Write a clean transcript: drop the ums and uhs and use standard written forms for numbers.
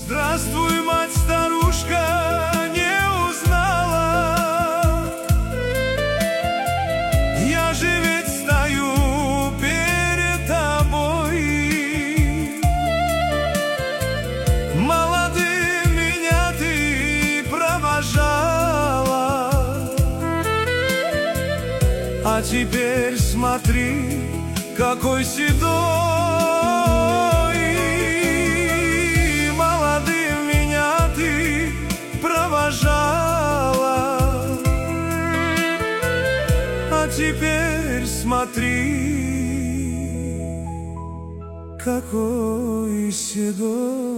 Здравствуй, мать-старушка, не узнала. Я же ведь стою перед тобой. Молодым меня ты провожала, а теперь смотри, какой седой. А теперь смотри, какой седой.